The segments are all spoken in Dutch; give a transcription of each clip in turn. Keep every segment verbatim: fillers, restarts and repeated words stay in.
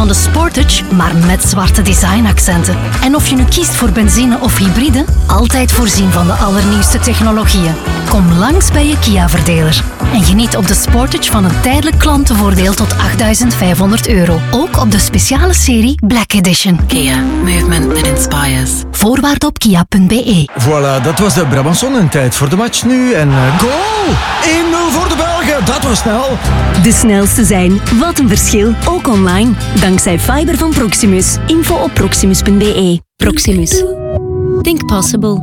de Sportage, maar met zwarte designaccenten. En of je nu kiest voor benzine of hybride, altijd voorzien van de allernieuwste technologieën. Kom langs bij je Kia-verdeler. En geniet op de Sportage van een tijdelijk klantenvoordeel tot achtduizend vijfhonderd euro. Ook op de speciale serie Black Edition. Kia. Movement that inspires. Voorwaarden op kia punt b e. Voilà, dat was de Brabançon en tijd voor de match nu. En uh, goal! één nul voor de Belgen, dat was snel. De snelste zijn. Wat een verschil. Ook online. Dankzij fiber van Proximus. Info op proximus punt b e. Proximus. Think possible.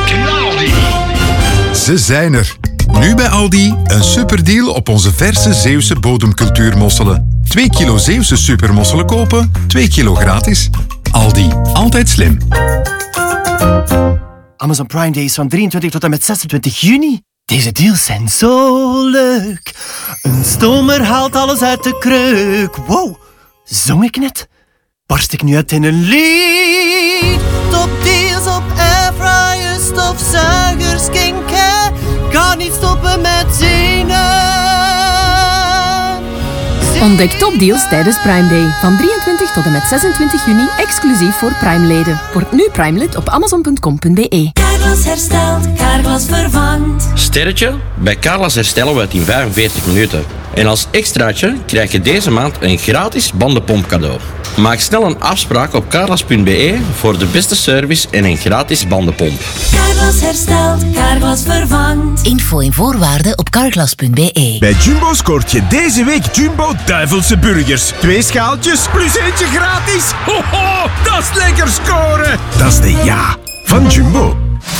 Ze zijn er. Nu bij Aldi een superdeal op onze verse Zeeuwse bodemcultuurmosselen. twee kilo Zeeuwse supermosselen kopen, twee kilo gratis. Aldi, altijd slim. Amazon Prime Days van drieëntwintig tot en met zesentwintig juni. Deze deals zijn zo leuk. Een stomer haalt alles uit de kreuk. Wow, zong ik net? Barst ik nu uit in een lied? Top deals op airfryers, stofzuigers, skincare. Kan niet stoppen met zingen. Ontdek topdeals tijdens Prime Day. Van drieëntwintig tot en met zesentwintig juni, exclusief voor Prime-leden. Word nu Prime-lid op amazon punt com punt b e. Carglass herstelt, Carglass vervangt. Sterretje? Bij Carglass herstellen we het in vijfenveertig minuten. En als extraatje krijg je deze maand een gratis bandenpomp cadeau. Maak snel een afspraak op carglass punt b e voor de beste service en een gratis bandenpomp. Carglass herstelt, Carglass vervangt. Info en voorwaarden op carglass punt b e. Bij Jumbo scoort je deze week Jumbo Duivelse Burgers. Twee schaaltjes plus eentje gratis. Ho, ho, dat is lekker scoren. Dat is de ja van Jumbo.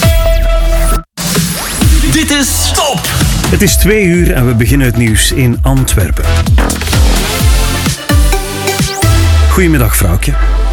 Dit is Top! Het is twee uur en we beginnen het nieuws in Antwerpen. Goedemiddag, vrouwtje.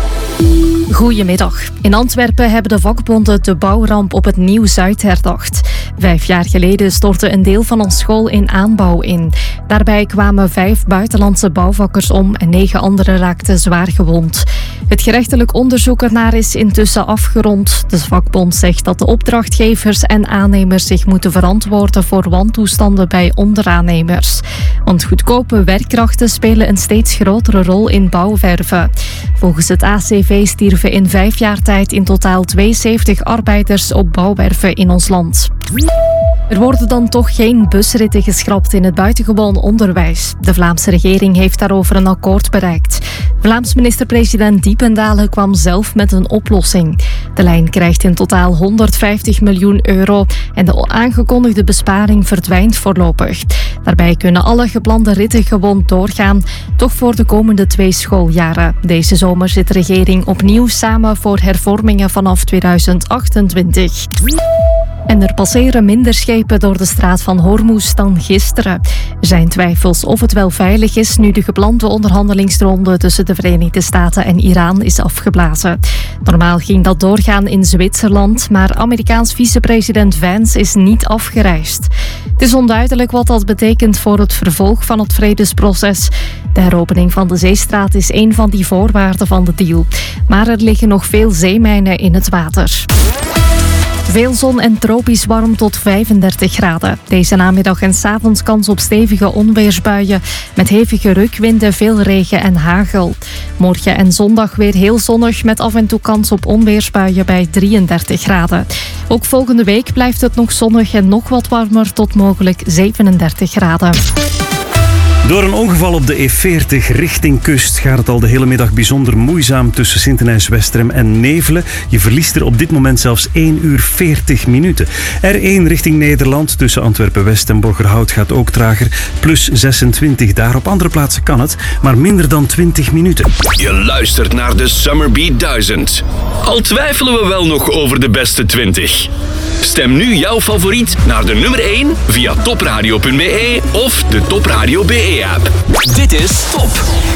Goedemiddag. In Antwerpen hebben de vakbonden de bouwramp op het Nieuw-Zuid herdacht. Vijf jaar geleden stortte een deel van een school in aanbouw in. Daarbij kwamen vijf buitenlandse bouwvakkers om en negen anderen raakten zwaar gewond. Het gerechtelijk onderzoek ernaar is intussen afgerond. De vakbond zegt dat de opdrachtgevers en aannemers zich moeten verantwoorden voor wantoestanden bij onderaannemers. Want goedkope werkkrachten spelen een steeds grotere rol in bouwwerven. Volgens het A C V stierven in vijf jaar tijd in totaal tweeënzeventig arbeiders op bouwwerven in ons land. Er worden dan toch geen busritten geschrapt in het buitengewoon onderwijs. De Vlaamse regering heeft daarover een akkoord bereikt. Vlaams minister-president Diependalen kwam zelf met een oplossing. De lijn krijgt in totaal honderdvijftig miljoen euro en de aangekondigde besparing verdwijnt voorlopig. Daarbij kunnen alle geplande ritten gewoon doorgaan, toch voor de komende twee schooljaren. Deze zomer zit de regering opnieuw samen voor hervormingen vanaf tweeduizend achtentwintig. En er passeren minder schepen door de straat van Hormuz dan gisteren. Er zijn twijfels of het wel veilig is nu de geplande onderhandelingsronde tussen de Verenigde Staten en Iran is afgeblazen. Normaal ging dat doorgaan in Zwitserland, maar Amerikaans vicepresident Vance is niet afgereisd. Het is onduidelijk wat dat betekent voor het vervolg van het vredesproces. De heropening van de zeestraat is een van die voorwaarden van de deal. Maar er liggen nog veel zeemijnen in het water. Veel zon en tropisch warm tot vijfendertig graden. Deze namiddag en 's avonds kans op stevige onweersbuien met hevige rukwinden, veel regen en hagel. Morgen en zondag weer heel zonnig met af en toe kans op onweersbuien bij drieëndertig graden. Ook volgende week blijft het nog zonnig en nog wat warmer tot mogelijk zevenendertig graden. Door een ongeval op de E veertig richting kust gaat het al de hele middag bijzonder moeizaam tussen Sint-Denijs-Westerem en Nevelen. Je verliest er op dit moment zelfs één uur veertig minuten. R één richting Nederland tussen Antwerpen-West en Borgerhout gaat ook trager. Plus zesentwintig daar. Op andere plaatsen kan het, maar minder dan twintig minuten. Je luistert naar de Summerbeat duizend. Al twijfelen we wel nog over de beste twintig. Stem nu jouw favoriet naar de nummer één via topradio punt b e of de Topradio B E-app. Dit is Top.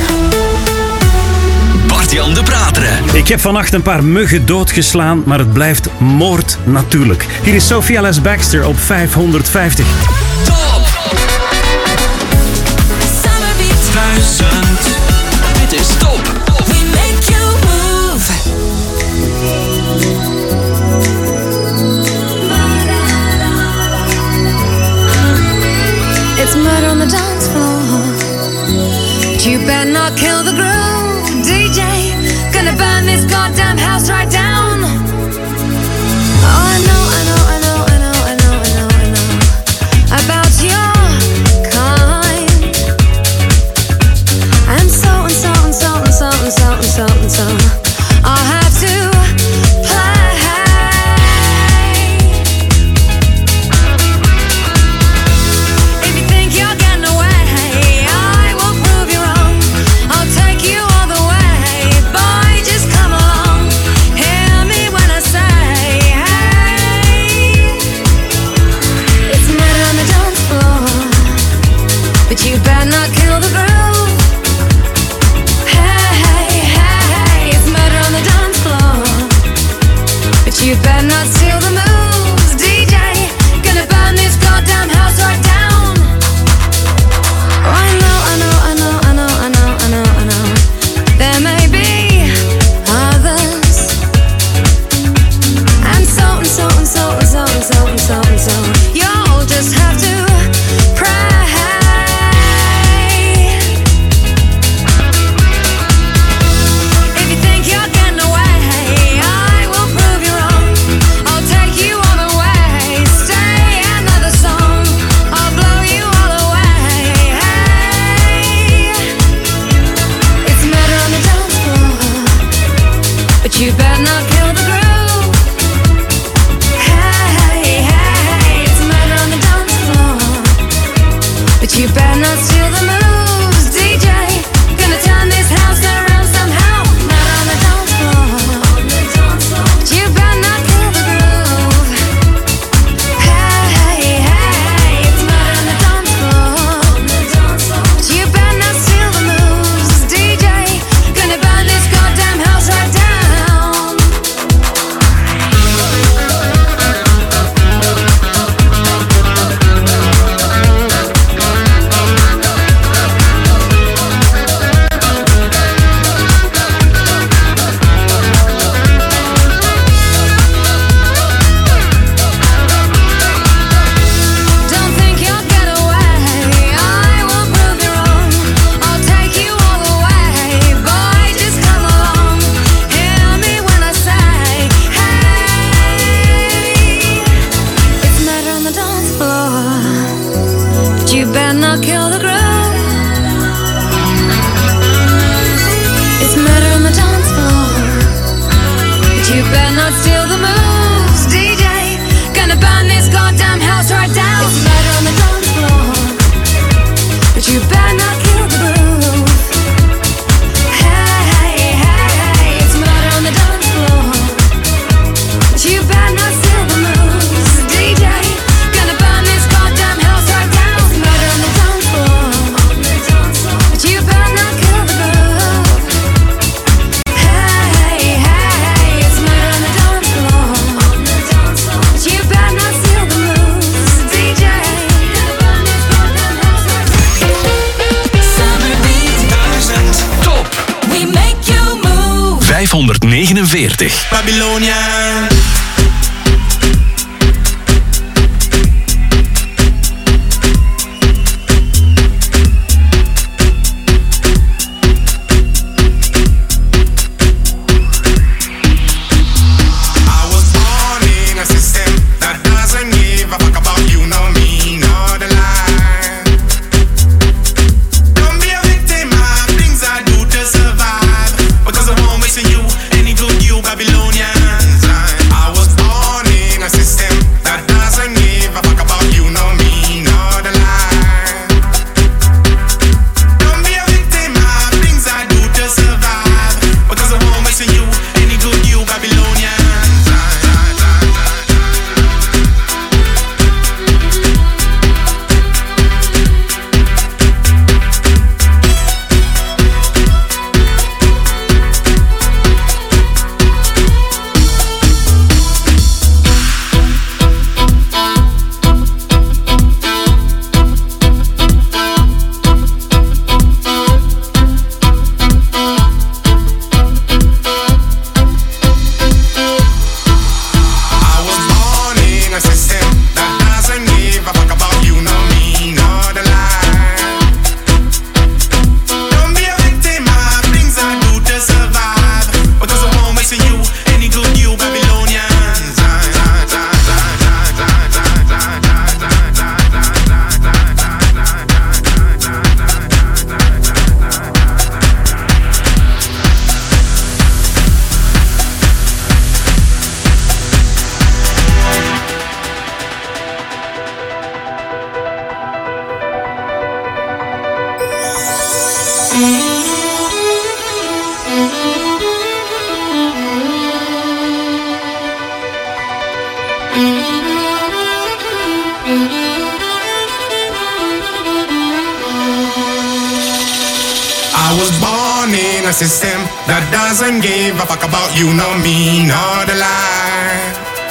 Bart-Jan de Prateren. Ik heb vannacht een paar muggen doodgeslaan, maar het blijft moord natuurlijk. Hier is Sophia Les Baxter op vijfhonderdvijftig. Top! Summerbeat duizend. Dit is Top. We make you move. It's murder on the dance floor. But you better not kill the groove. vijfhonderdnegenenveertig. Babylonia. A system that doesn't give a fuck about you, nor me, nor the lie.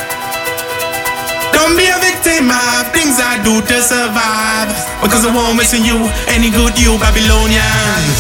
Don't be a victim of things I do to survive, because I won't miss you any good, you Babylonians.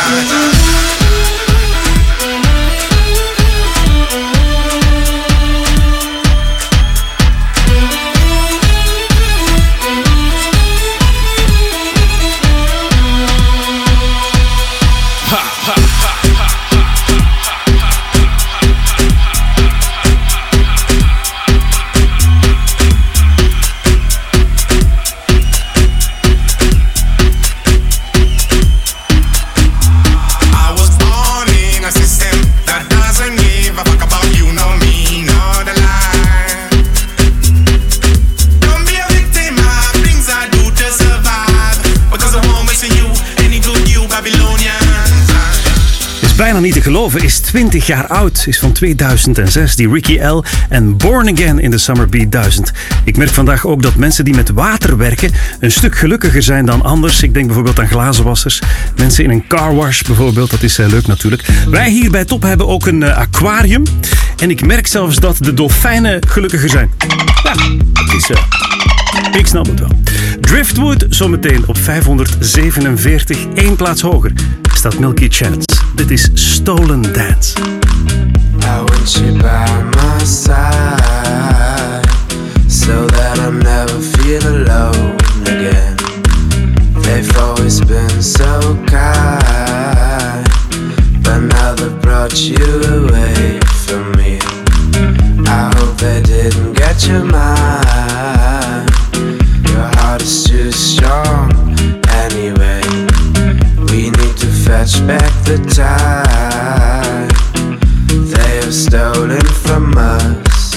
Bijna niet te geloven, is twintig jaar oud. Is van tweeduizend zes, die Ricky L. en Born Again in de Summer Beat duizend. Ik merk vandaag ook dat mensen die met water werken een stuk gelukkiger zijn dan anders. Ik denk bijvoorbeeld aan glazenwassers. Mensen in een carwash bijvoorbeeld, dat is uh, leuk natuurlijk. Wij hier bij Top hebben ook een uh, aquarium. En ik merk zelfs dat de dolfijnen gelukkiger zijn. Ja, dat is... Uh, ik snap het wel. Driftwood zometeen op vijfhonderdzevenenveertig, één plaats hoger, staat Milky Chance. Dit is Stolen Dance. I want you by my side, so that I never feel alone again. They've always been so kind, but now they've brought you away from me. I hope they didn't get your mind. Your heart is too strong anyway. We need to fetch back the time they have stolen from us.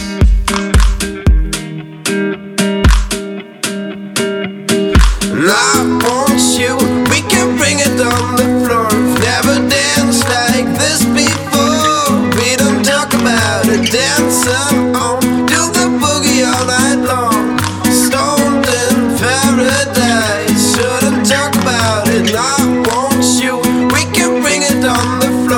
And I want you, we can bring it on the floor. Never danced like this before. We don't talk about it, dancing on, do the boogie all night long. Stoned in paradise, shouldn't talk about it. I want you, we can bring it on the floor.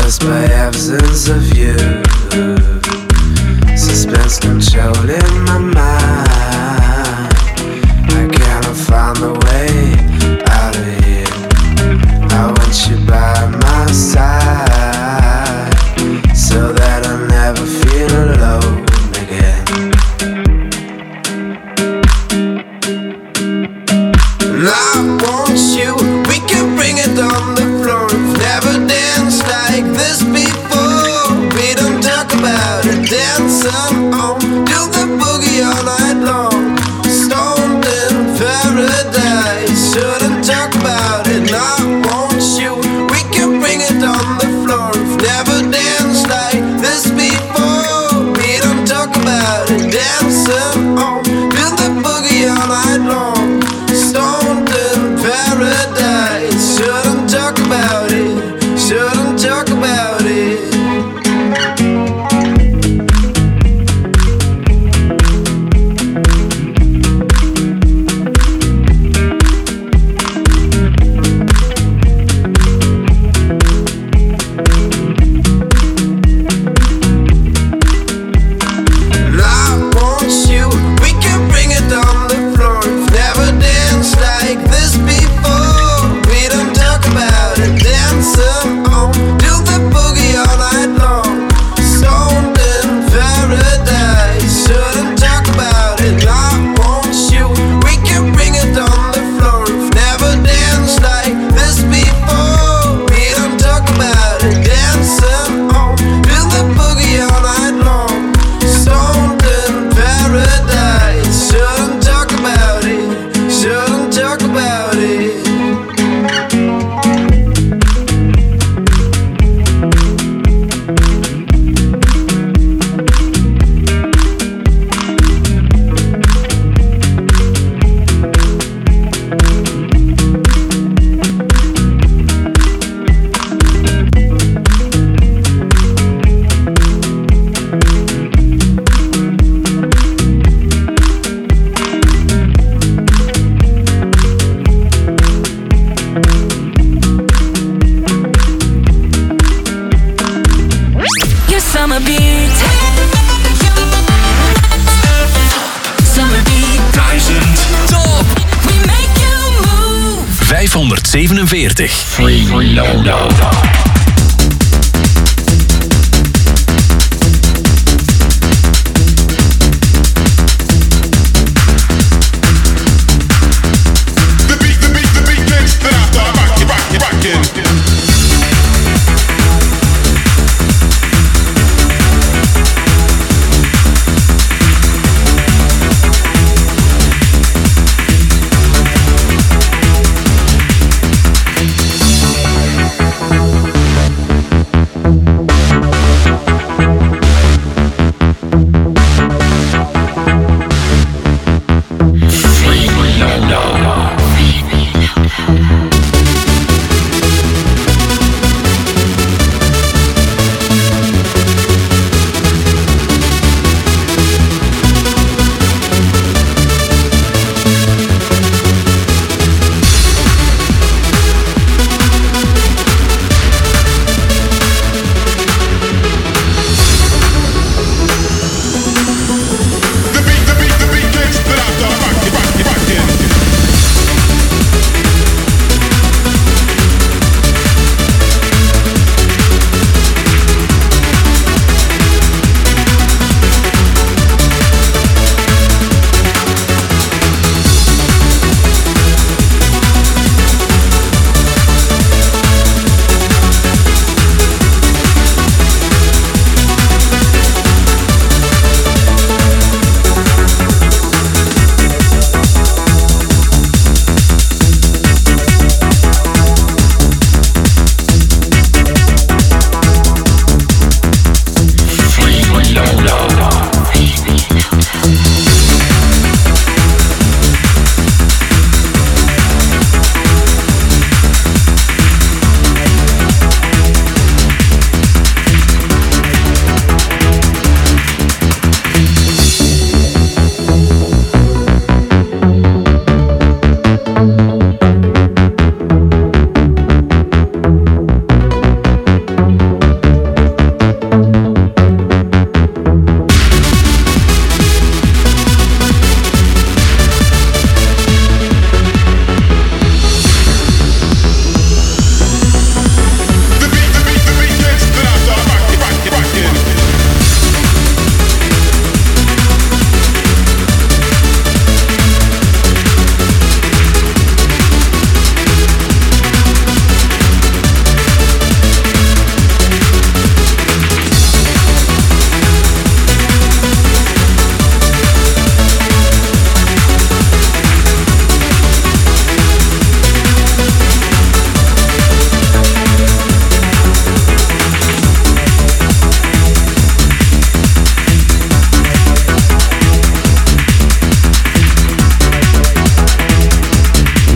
breathless by absence of you. Suspense controlling my mind. I cannot find the way out of here. I want you by my side, so that I never feel alone again. And I want you, we can bring it on the floor. We've never danced like this before. We don't talk about it, dancing on, do the boogie all night long. Stoned in paradise, shouldn't talk about it. And I want you, we can bring it on the floor. We've never danced like this before. We don't talk about it, dancing on, do the boogie all night long. Stoned in paradise, shouldn't talk about it, shouldn't talk about it. And I want you, we can bring it on the floor. We've never danced like this before. We don't talk about it, dancing on, do the boogie all night long. Stoned in paradise, shouldn't talk about it. And I want you, we can bring it on the floor. We've never danced like this before. We don't talk about it, dancing on, do the boogie all night long. Stoned in paradise, shouldn't talk about it, shouldn't talk about it. Your summer beat. Summer beat. Duizend top We make you move. vijfhonderdzevenenveertig. Thank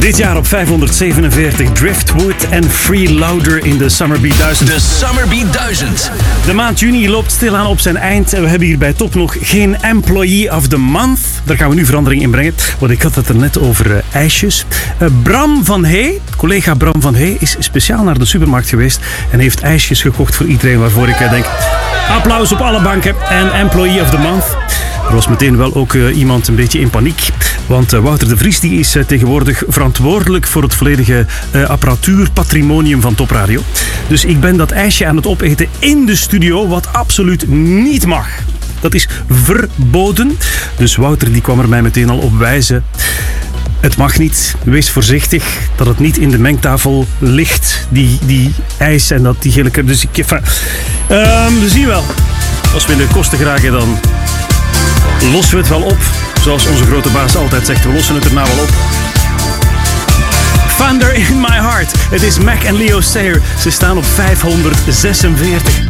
Dit jaar op vijfhonderdzevenenveertig Driftwood en Free Louder in de Summer Beat duizend. De Summer Beat duizend. De maand juni loopt stilaan op zijn eind en we hebben hier bij Top nog geen Employee of the Month. Daar gaan we nu verandering in brengen, want ik had het er net over uh, ijsjes. Uh, Bram van Hey, collega Bram van Hey, is speciaal naar de supermarkt geweest en heeft ijsjes gekocht voor iedereen, waarvoor ik uh, denk... Applaus op alle banken en Employee of the Month. Er was meteen wel ook uh, iemand een beetje in paniek. Want uh, Wouter de Vries die is uh, tegenwoordig verantwoordelijk voor het volledige uh, apparatuurpatrimonium van Top Radio. Dus ik ben dat ijsje aan het opeten in de studio, wat absoluut niet mag. Dat is verboden. Dus Wouter die kwam er mij meteen al op wijzen. Het mag niet. Wees voorzichtig dat het niet in de mengtafel ligt, die, die ijs en dat die gele... Dus ik... Enfin, um, we zien wel. Als we in de kosten geraken, dan lossen we het wel op. Zoals onze grote baas altijd zegt, we lossen het erna wel op. Thunder in my heart. Het is Mac en Leo Sayer. Ze staan op vijfhonderdzesenveertig.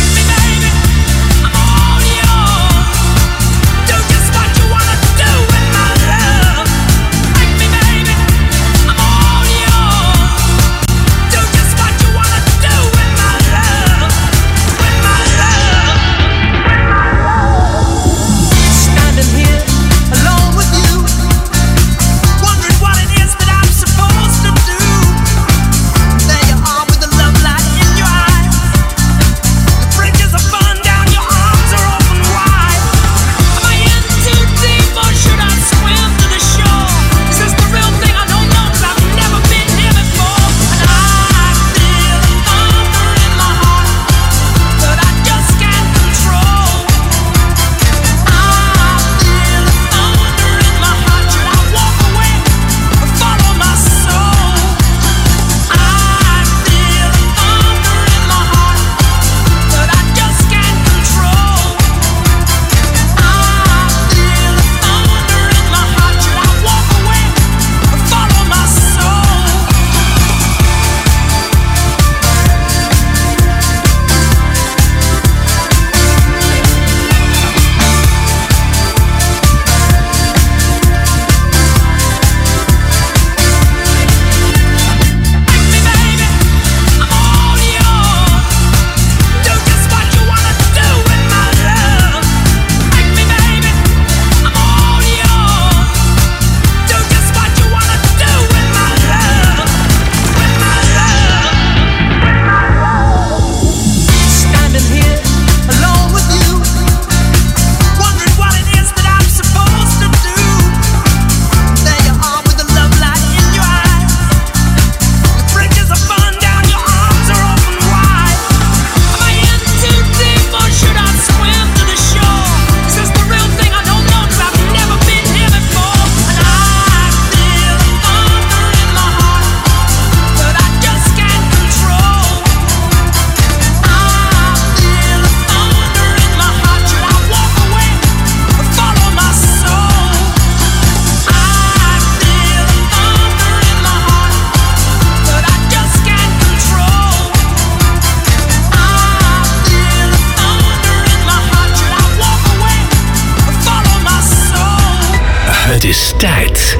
Het is tijd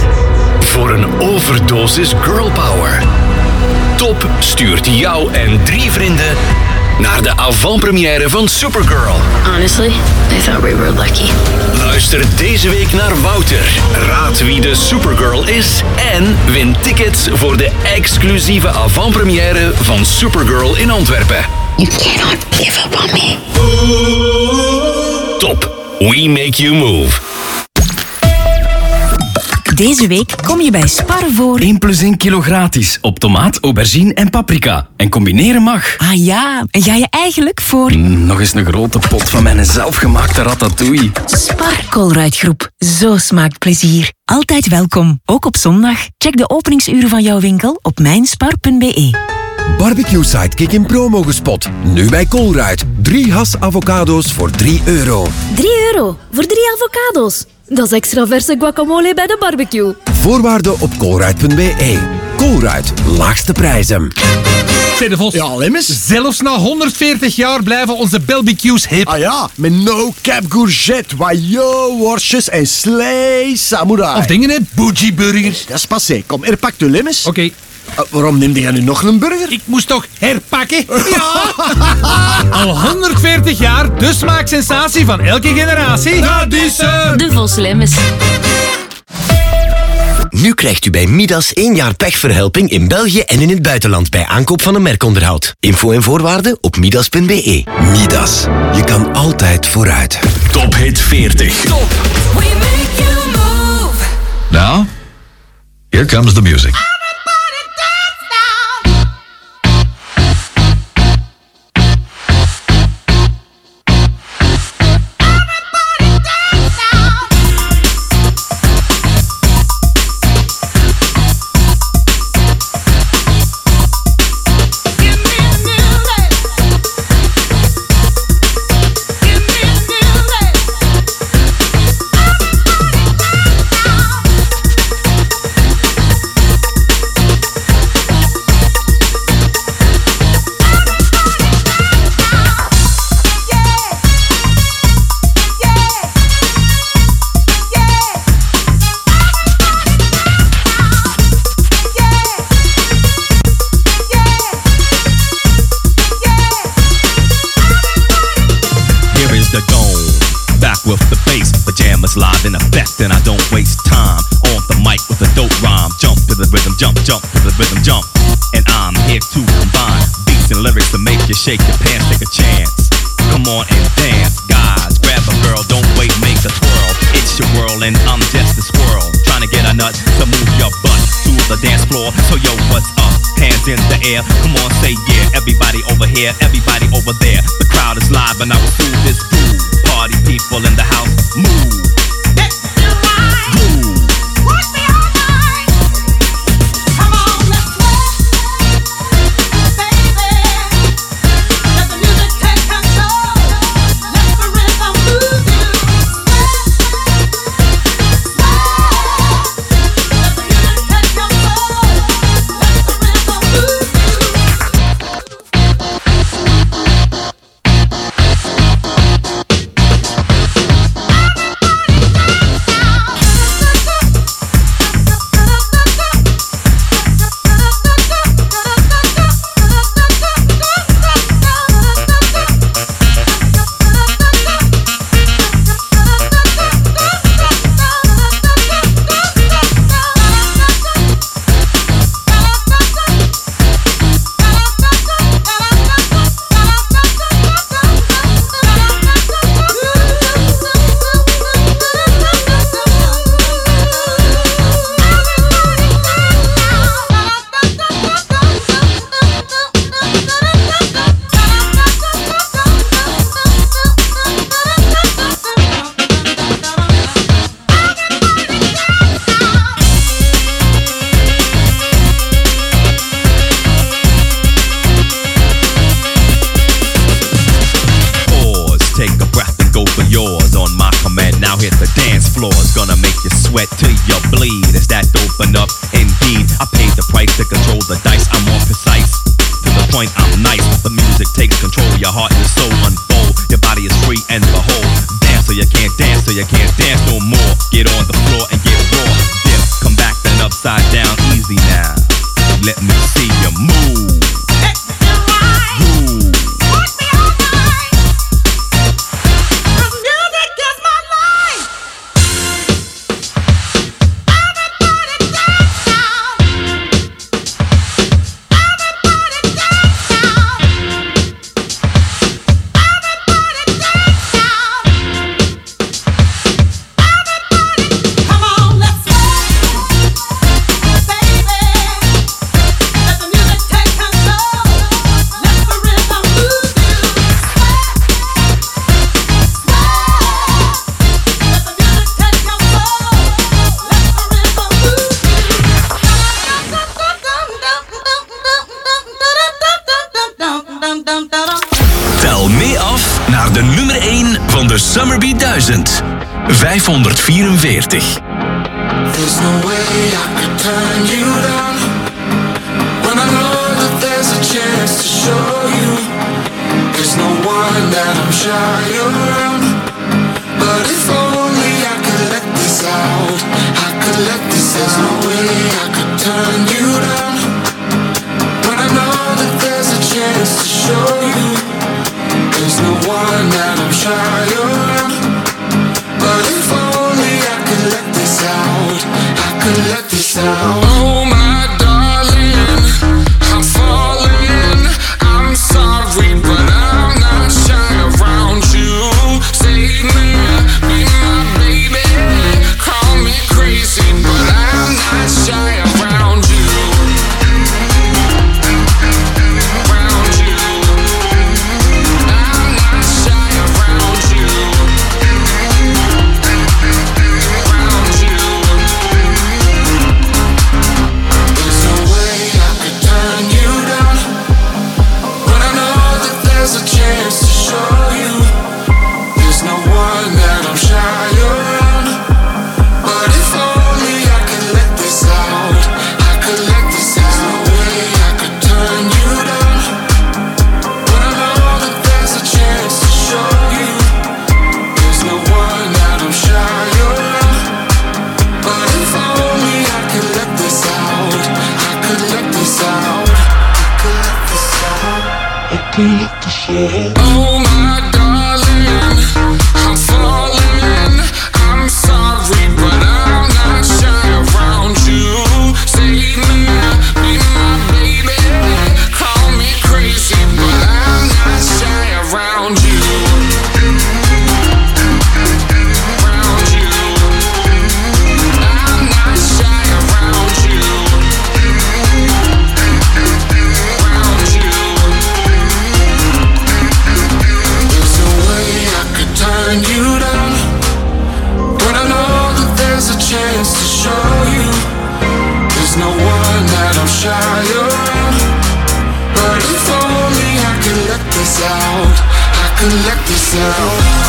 voor een overdosis girl power. Top stuurt jou en drie vrienden naar de avant-première van Supergirl. Honestly, I thought we were lucky. Luister deze week naar Wouter. Raad wie de Supergirl is en win tickets voor de exclusieve avant-première van Supergirl in Antwerpen. You cannot give up on me. Top. We make you move. Deze week kom je bij Spar voor één plus één kilo gratis op tomaat, aubergine en paprika. En combineren mag. Ah ja, en ga je eigenlijk voor... Mm, nog eens een grote pot van mijn zelfgemaakte ratatouille. Spar Colruyt-groep. Zo smaakt plezier. Altijd welkom, ook op zondag. Check de openingsuren van jouw winkel op mijnspar punt b e. Barbecue Sidekick in promo gespot. Nu bij Colruyt. Drie has avocado's voor drie euro. drie euro voor drie avocado's. Dat is extra verse guacamole bij de barbecue. Voorwaarden op colruyt punt b e. Colruyt, laagste prijzen. Zeg de Vos. Ja, Lemmens. Zelfs na honderdveertig jaar blijven onze barbecues hip. Ah ja, met no cap courgette, wajo, worstjes en slee samurai. Of dingen, hè? Bougie burgers. Dat is passé. Kom, herpak de Lemmens. Oké. Okay. Uh, waarom neemde jij nu nog een burger? Ik moest toch herpakken? Ja! Al honderdveertig jaar, de smaaksensatie van elke generatie. Dat is uh... De Vos Lemmens. Nu krijgt u bij Midas één jaar pechverhelping in België en in het buitenland bij aankoop van een merkonderhoud. Info en voorwaarden op midas punt b e. Midas. Je kan altijd vooruit. Top Hit veertig. Top. We make you move. Now, here comes the music. Live in effect and I don't waste time on the mic with a dope rhyme. Jump to the rhythm, jump, jump to the rhythm, jump. And I'm here to combine beats and lyrics to make you shake your pants, take a chance. Come on and dance, guys. Grab a girl, don't wait, make a twirl. It's your world and I'm just a squirrel trying to get a nut to move your butt to the dance floor. So yo, what's up? Hands in the air, come on, say yeah. Everybody over here, everybody over there. The crowd is live and I will do this groove. Party people in the house, move. Sweat till you bleed. Is that dope enough? Indeed, I paid the price to control the dice. I'm more precise. To the point, I'm nice. The music takes control. Your heart and soul unfold. Your body is free and behold. Dance so you can't dance, so you can't dance no more. Get on the floor and get raw. Dip, come back then upside down. Easy now. Let me see you move. Tel mee af naar de nummer één van de Summerbeat duizend. vijfhonderdvierenveertig. There's no way I could turn you down when I know that there's a chance show you. There's no one that I'm shy around. But if only I could let this out, I could let this out. There's no way I could turn you down. But I know that there's a chance to show you. There's no one that I'm shy around. But if only I could let this out, I could let this out. Oh my darling, I'm falling. I'm sorry, but I'm not shy around you. Save me, be my baby. Call me crazy, but I'm not shy around you. Around you. I'm not shy around you. Around you. There's no way I could turn you down. But I know that there's a chance to show you. There's no one that I'm shy around. But if only I could let this out, I could let this out. There's no way I could turn you down. But I know that there's a chance to show you. There's no one that I'm shy around. But if only I could let this out, I could let this out. I could let this out. I could let this out. Oh my darling, I'm falling. I'm sorry, but I'm not shy around you. Save me, be my baby. Call me crazy, but I'm not shy around you. Around you. I'm not shy around you. Around you. There's no way I could turn you down. But I know that there's a chance to show you. There's no one that I'm shy around. But if only I could let this out, I could let this out.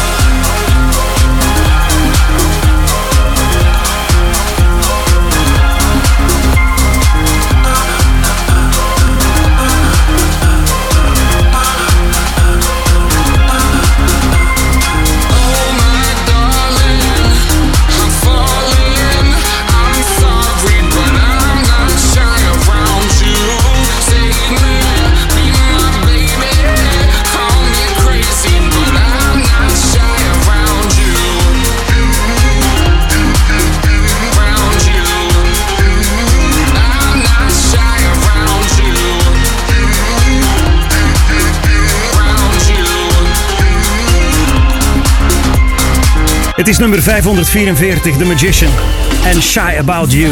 Oh my darling, I'm falling. I'm sorry, but I'm not shy around you. Save me, be my baby. Call me crazy, but I'm not shy around you. Around you. I'm not shy around you. Around you. Het is nummer vijfhonderdvierenveertig, The Magician en Shy About You.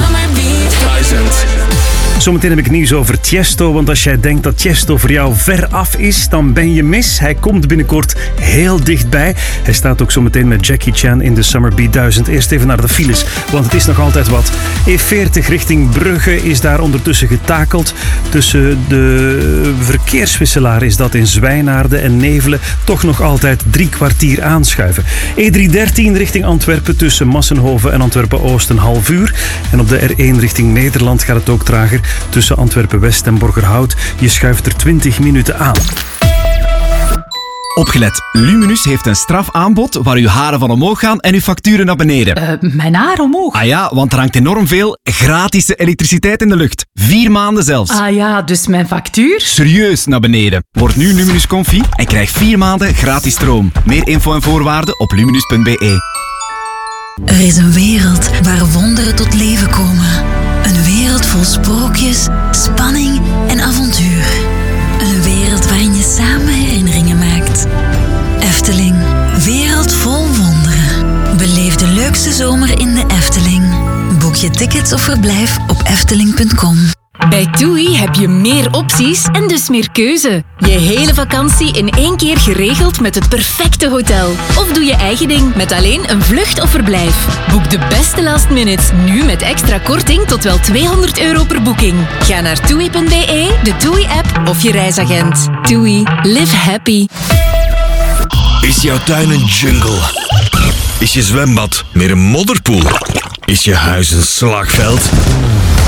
Zometeen heb ik nieuws over Tiesto, want als jij denkt dat Tiesto voor jou ver af is, dan ben je mis. Hij komt binnenkort heel dichtbij. Hij staat ook zometeen met Jackie Chan in de Summer Beat duizend. Eerst even naar de files, want het is nog altijd wat. E veertig richting Brugge is daar ondertussen getakeld. Tussen de verkeerswisselaar is dat in Zwijnaarden en Nevelen toch nog altijd drie kwartier aanschuiven. E driehonderddertien richting Antwerpen tussen Massenhoven en Antwerpen-Oost een half uur. En op de R één richting Nederland gaat het ook trager tussen Antwerpen-West en Borgerhout. Je schuift er twintig minuten aan. Opgelet, Luminus heeft een strafaanbod waar uw haren van omhoog gaan en uw facturen naar beneden. Uh, mijn haar omhoog? Ah ja, want er hangt enorm veel gratis elektriciteit in de lucht. Vier maanden zelfs. Ah ja, dus mijn factuur? Serieus naar beneden. Word nu Luminus Confi en krijg vier maanden gratis stroom. Meer info en voorwaarden op luminus punt b e. Er is een wereld waar wonderen tot leven komen. Een wereld vol sprookjes, spanning en avontuur. Een wereld waarin je samen herinneringen maakt. Efteling, wereld vol wonderen. Beleef de leukste zomer in de Efteling. Boek je tickets of verblijf op efteling punt com. Bij TUI heb je meer opties en dus meer keuze. Je hele vakantie in één keer geregeld met het perfecte hotel. Of doe je eigen ding met alleen een vlucht of verblijf. Boek de beste last minutes nu met extra korting tot wel tweehonderd euro per boeking. Ga naar toei punt b e, de TUI-app of je reisagent. TUI, live happy. Is jouw tuin een jungle? Is je zwembad meer een modderpoel? Is je huis een slagveld?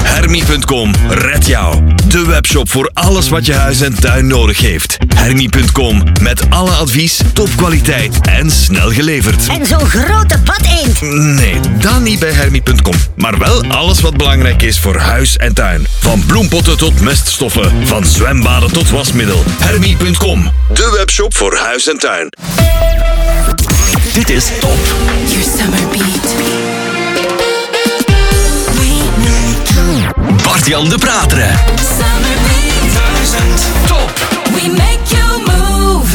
Hermie punt com redt jou. De webshop voor alles wat je huis en tuin nodig heeft. Hermie punt com met alle advies, topkwaliteit en snel geleverd. En zo'n grote badeend. Nee, dan niet bij Hermie punt com. Maar wel alles wat belangrijk is voor huis en tuin. Van bloempotten tot meststoffen. Van zwembaden tot wasmiddel. Hermie punt com. De webshop voor huis en tuin. Dit is Top. Your summer beat. Bart-Jan de Prateren. Summer beat. Top. We make you move.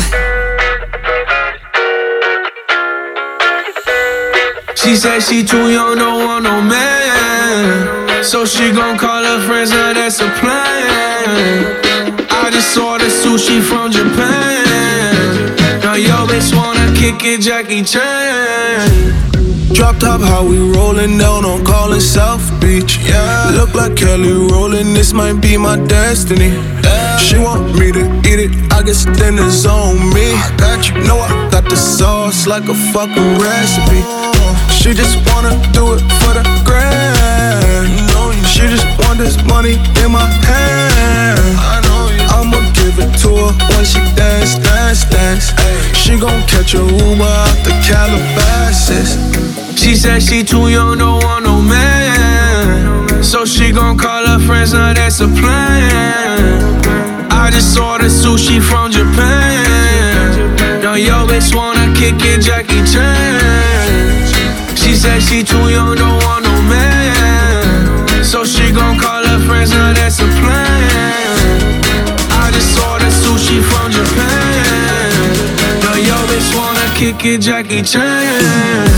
She said she too young, don't want no man. So she gon' call her friends, now that's a plan. I just ordered sushi from Japan. Now yo bitch wanna kick it, Jackie Chan. Drop top, how we rollin' down on Collins South Beach. Yeah, look like Kelly rollin', this might be my destiny. Yeah. She want me to eat it, I guess then it's on me. I got you, know I got the sauce like a fucking recipe. She just wanna do it for the grand. She just want this money in my hand. I know you. I'ma give it to her when she dance, dance, dance. She gon' catch a Uber out the Calabasas. She said she too young, don't want no man. So she gon' call her friends, now that's a plan. I just ordered sushi from Japan. Now yo bitch wanna kick it, Jackie Chan. She said she too young, don't want no man. So she gon' call her friends, now that's a plan. I just ordered sushi from Japan. Now yo bitch wanna kick it, Jackie Chan.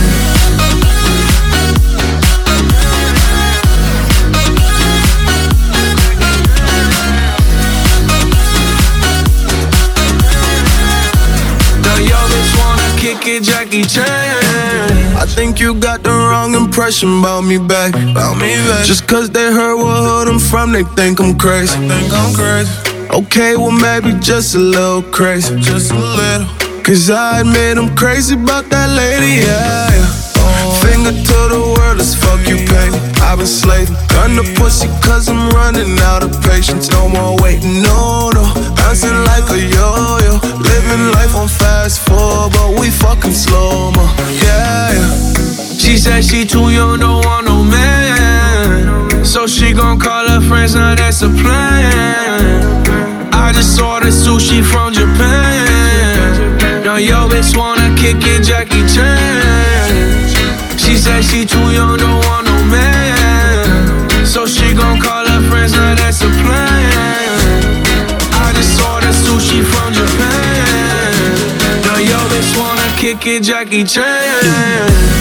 Jackie Chan. I think you got the wrong impression about me back. About me back. Just cause they heard what hood I'm from, they think I'm crazy. They think I'm crazy. Okay, well maybe just a little crazy. Just a little. Cause I admit I'm crazy about that lady, yeah, yeah. Finger to the world, let's fuck you, baby. I've been slaving, gun the pussy cause I'm running out of patience. No more waiting, no, no. Bouncing like a yo-yo. Living life on fast forward, but we fucking slow-mo, yeah, yeah. She said she too young, don't want no man. So she gon' call her friends, now that's a plan. I just ordered sushi from Japan. Now yo bitch wanna kick it, Jackie Chan. She said she too young, don't want no man. So she gon' call her friends, now that's a plan. I just ordered sushi from Japan. Now yo bitch wanna kick it, Jackie Chan.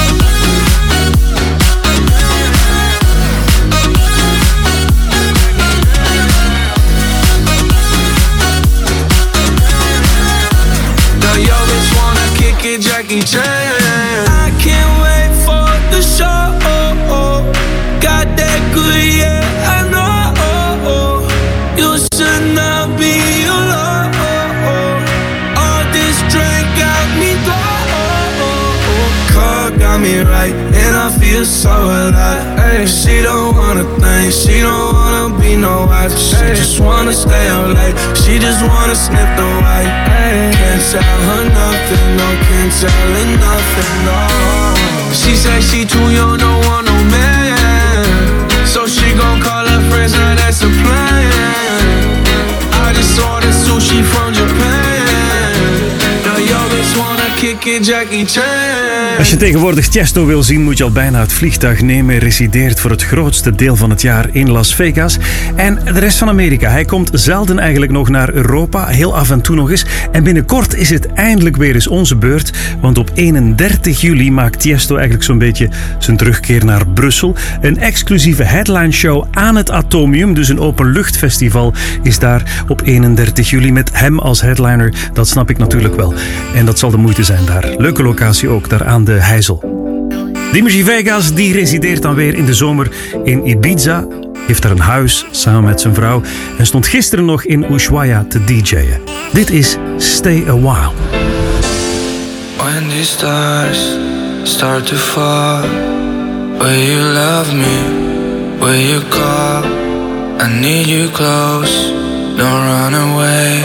Jackie Chan. I can't wait for the show. Got that good, yeah, I know. You should not be alone. All this drink got me low. Car got me right, and I feel so alive. Ay, she don't wanna think, she don't wanna be no wife. She ay, just wanna stay up late, she just wanna sniff the white. Ay, can't tell her nothing, no, can't tell her nothing, no. She said she too young, don't want no man. So she gon' call her friends, now that's a plan. I just ordered sushi from Japan. Now yo bitch wanna kick it, Jackie Chan. Als je tegenwoordig Tiesto wil zien, moet je al bijna het vliegtuig nemen. Hij resideert voor het grootste deel van het jaar in Las Vegas. En de rest van Amerika. Hij komt zelden eigenlijk nog naar Europa. Heel af en toe nog eens. En binnenkort is het eindelijk weer eens onze beurt. Want op eenendertig juli maakt Tiesto eigenlijk zo'n beetje zijn terugkeer naar Brussel. Een exclusieve headline show aan het Atomium. Dus een openluchtfestival is daar op eenendertig juli met hem als headliner. Dat snap ik natuurlijk wel. En dat zal de moeite zijn daar. Leuke locatie ook, daar aan de Heijzel. Dimitri Vegas die resideert dan weer in de zomer in Ibiza. Heeft daar een huis samen met zijn vrouw. En stond gisteren nog in Ushuaia te D J'en. Dit is Stay a While. When the stars start to fall, will you love me Will you call? I need you close. Don't run away.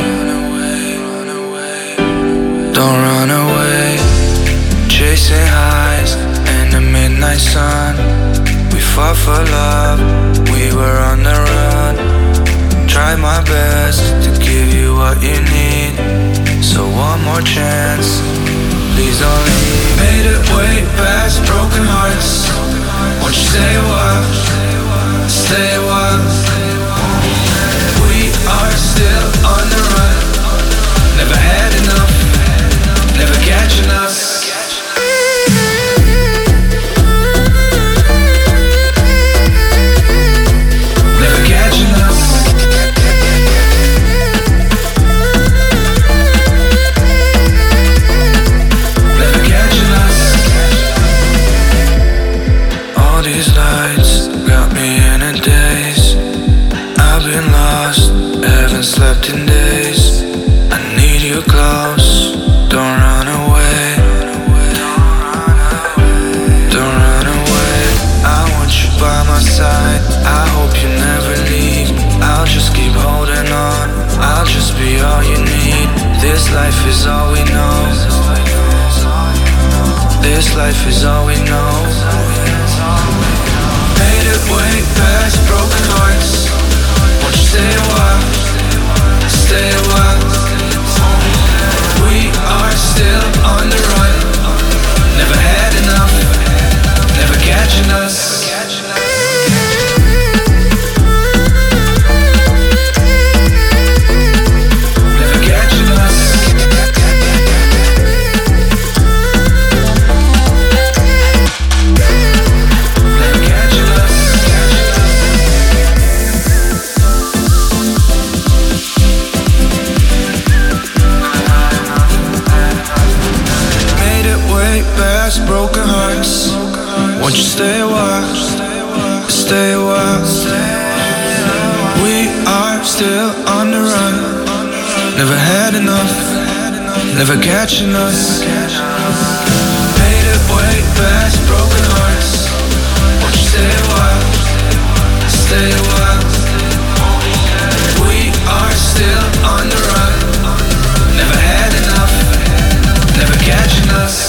Don't run away. Chasing highs in the midnight sun. We fought for love, we were on the run. Tried my best to give you what you need. So one more chance, please don't leave. Made it way past broken hearts. Won't you say what? Stay what? We are still on the run. Never had enough, never catching us. Slept in days. I need you close. Don't run away. Don't run away. I want you by my side. I hope you never leave. I'll just keep holding on. I'll just be all you need. This life is all we know. This life is all we know. Made it way past broken hearts. Won't you say what? Stay a while. We are still on the run. Never had enough, never catching us. Never catching us. Never catching us. Past broken hearts. Won't you stay a while? Stay a while. We are still on the run. Never had enough, never catching us. Made it way past broken hearts. Won't you stay a while? Stay a while. We are still on the run. Never had enough, never catching us.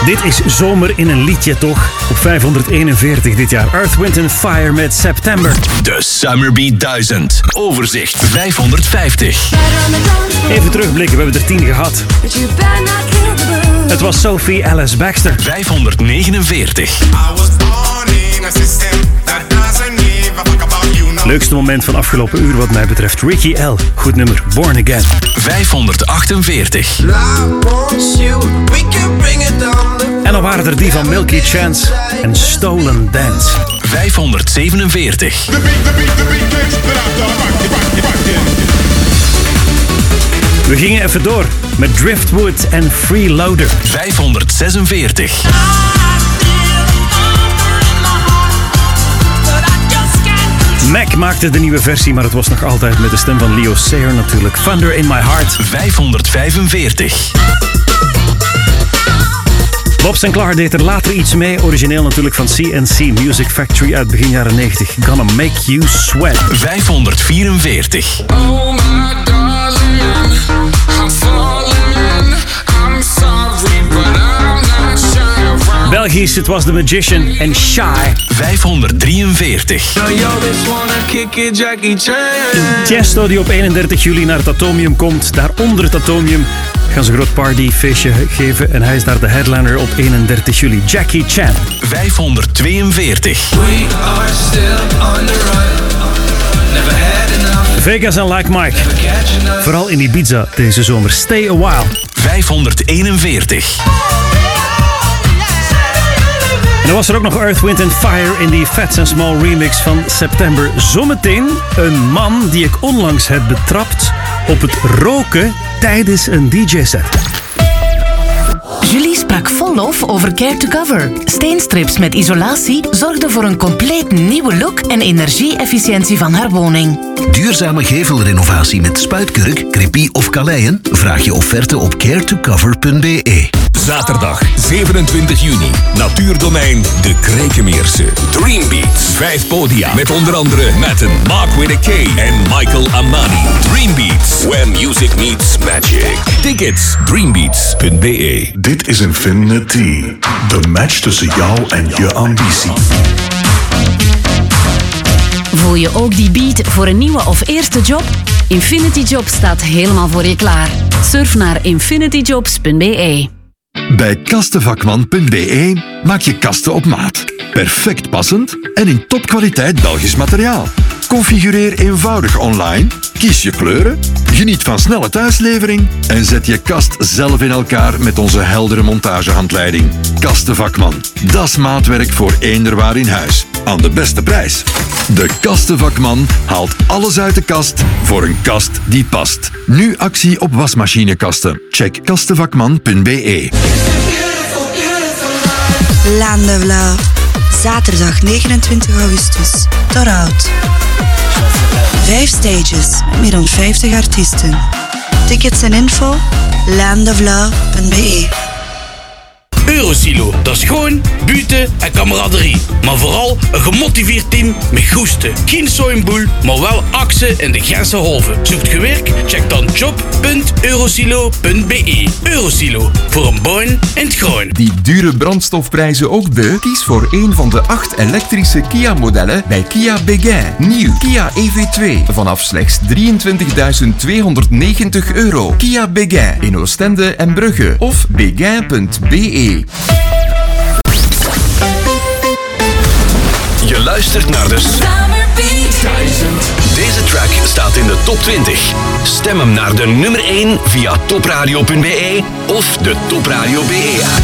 Dit is zomer in een liedje toch? Op vijfhonderdeenenveertig dit jaar. Earth, Wind and Fire met September. De Summerbeat duizend. Overzicht vijfhonderdvijftig. Even terugblikken, we hebben er tien gehad. Het was Sophie Alice Baxter. vijfhonderdnegenenveertig. Leukste moment van afgelopen uur wat mij betreft. Ricky L. Goed nummer. Born Again. vijfhonderdachtenveertig. En dan waren er die van Milky Chance en Stolen Dance. vijfhonderdzevenenveertig. We gingen even door met Driftwood en Freeloader. vijfhonderdzesenveertig. Mac maakte de nieuwe versie, maar het was nog altijd met de stem van Leo Sayer natuurlijk. Thunder in My Heart. vijfhonderdvijfenveertig. Bob Sinclair deed er later iets mee. Origineel natuurlijk van C and C Music Factory uit begin jaren negentig. Gonna Make You Sweat. vijfhonderdvierenveertig. Oh my darling, I'm falling. I'm sorry, but I'm not sure. Belgisch, het was The Magician en Shy. vijfhonderddrieënveertig. Tiesto die op eenendertig juli naar het Atomium komt. Daaronder het Atomium gaan ze een groot partyfeestje geven. En hij is daar de headliner op eenendertig juli. Jackie Chan. vijfhonderdtweeënveertig. We are still on the run. Never had enough. Vegas en Like Mike. Vooral in Ibiza deze zomer. Stay a While. vijfhonderdeenenveertig. En dan was er ook nog Earth, Wind and Fire in die Fats and Small remix van September. Zometeen een man die ik onlangs heb betrapt op het roken tijdens een D J-set. Julie sprak vol lof over Care to Cover. Steenstrips met isolatie zorgden voor een compleet nieuwe look en energie-efficiëntie van haar woning. Duurzame gevelrenovatie met spuitkurk, crepie of kaleien? Vraag je offerte op care to cover punt b e. Zaterdag zevenentwintig juni. Natuurdomein De Krekenmeerse. Dreambeats. Vijf podia. Met onder andere Matten, Mark with a K en Michael Amani. Dreambeats. Where music meets magic. Tickets. dreambeats punt b e. Dit is Infinity. De match tussen jou en je ambitie. Voel je ook die beat voor een nieuwe of eerste job? Infinity Jobs staat helemaal voor je klaar. Surf naar infinity jobs punt b e. Bij kastenvakman punt b e maak je kasten op maat. Perfect passend en in topkwaliteit Belgisch materiaal. Configureer eenvoudig online, kies je kleuren, geniet van snelle thuislevering en zet je kast zelf in elkaar met onze heldere montagehandleiding. Kastenvakman, dat is maatwerk voor eender waar in huis. Aan de beste prijs. De Kastenvakman haalt alles uit de kast voor een kast die past. Nu actie op wasmachinekasten. Check kastenvakman punt b e. Land of Love. Zaterdag negenentwintig augustus. Torhout. Vijf stages met meer dan vijftig artiesten. Tickets en info land of love punt b e. Eurosilo, dat is gewoon buiten en kameraderie. Maar vooral een gemotiveerd team met goesten. Geen soimboel, maar wel aksen in de Gentse Holven. Zoekt je werk? Check dan job punt eurosilo punt b e. Eurosilo, voor een baan in het groen. Die dure brandstofprijzen ook beu? Kies voor een van de acht elektrische Kia-modellen bij Kia Béguin. Nieuw Kia E V twee vanaf slechts drieëntwintigduizend tweehonderdnegentig euro. Kia Béguin in Oostende en Brugge of béguin punt b e. Je luistert naar de Summerbeat duizend. Deze track staat in de top twintig. Stem hem naar de nummer één via topradio punt b e of de Topradio B E-app.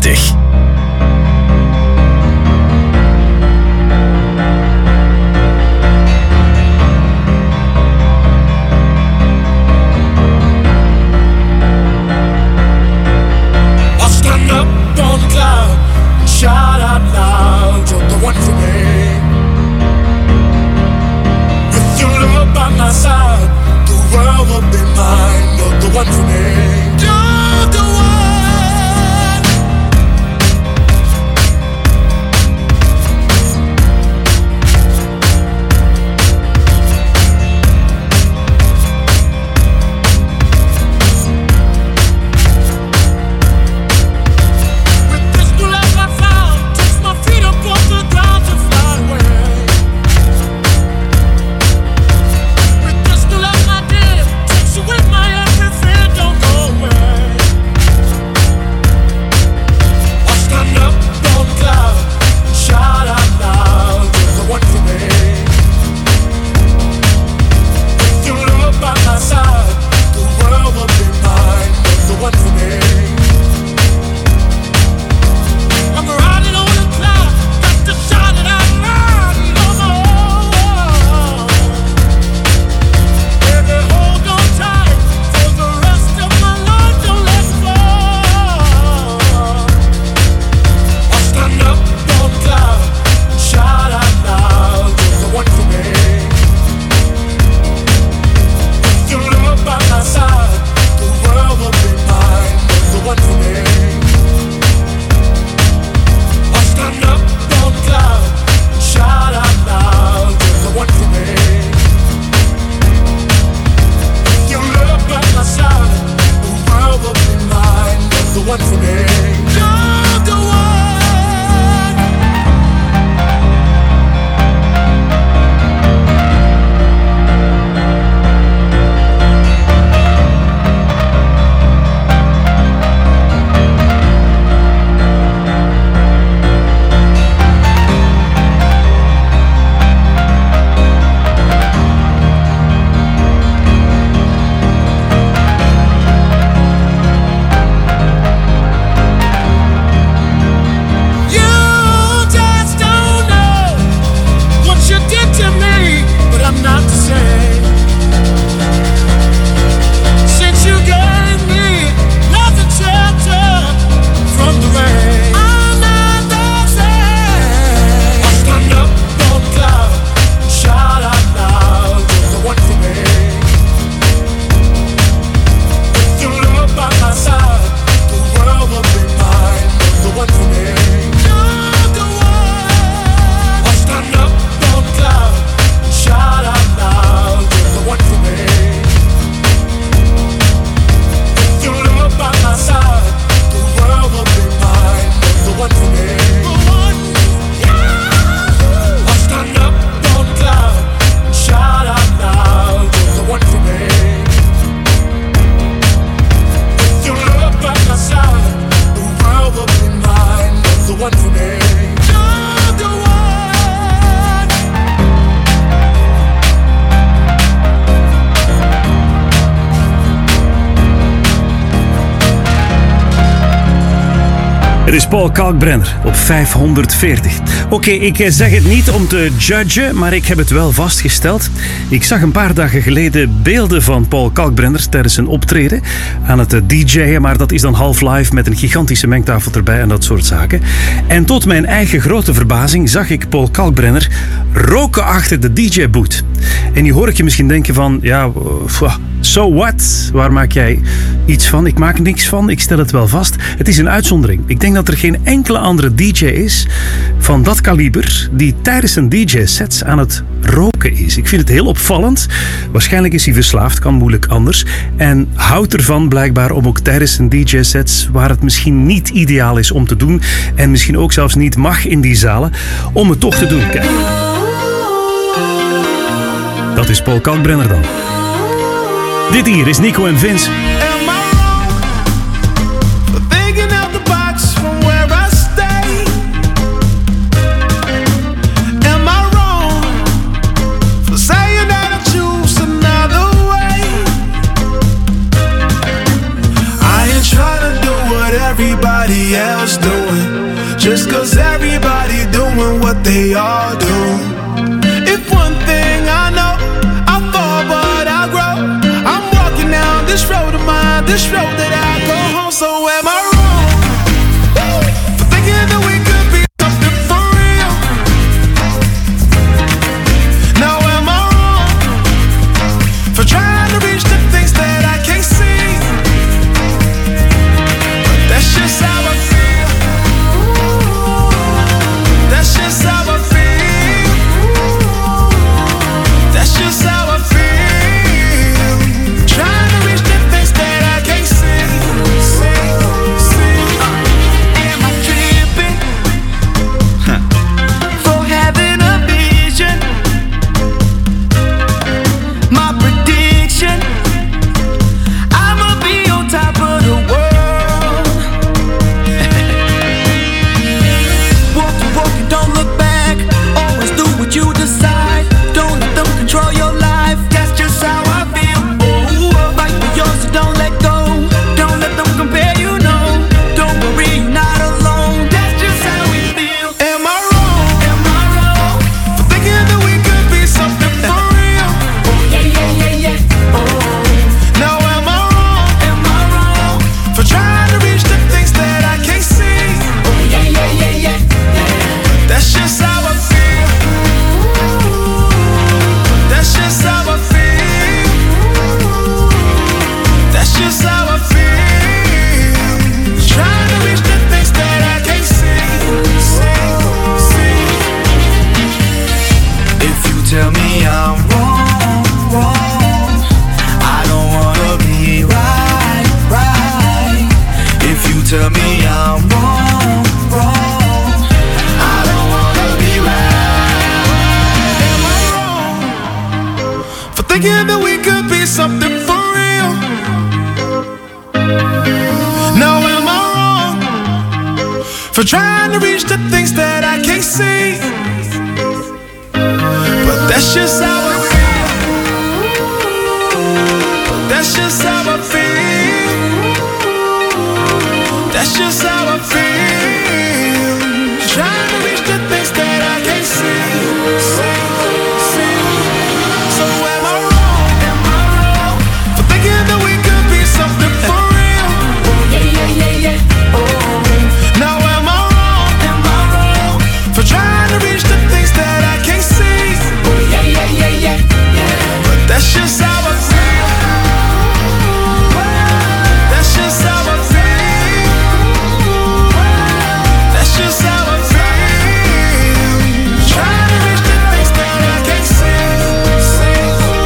twintig. Stand up on the cloud, shout out loud, you're the one for me. With your love by my side, the world will be mine. You're the one for me. You're the one. Het is Paul Kalkbrenner op vijfhonderdveertig. Oké, okay, ik zeg het niet om te judgen, maar ik heb het wel vastgesteld. Ik zag een paar dagen geleden beelden van Paul Kalkbrenner tijdens een optreden aan het D J'en, maar dat is dan half live met een gigantische mengtafel erbij en dat soort zaken. En tot mijn eigen grote verbazing zag ik Paul Kalkbrenner roken achter de D J-boot. En nu hoor ik je misschien denken van, ja, so what? Waar maak jij iets van? Ik maak niks van, ik stel het wel vast. Het is een uitzondering. Ik denk dat er geen enkele andere D J is van dat kaliber die tijdens een D J-set aan het roken is. Ik vind het heel opvallend. Waarschijnlijk is hij verslaafd, kan moeilijk anders. En houdt ervan blijkbaar om ook tijdens een D J-set, waar het misschien niet ideaal is om te doen en misschien ook zelfs niet mag in die zalen, om het toch te doen. Kijk. Dat is Paul Kalkbrenner dan. Dit hier is Nico en Vince. Everybody else do thinking that we could be something for real. Now am I wrong for trying to reach the things that I can't see? But that's just how I feel. But that's just how I feel. That's just how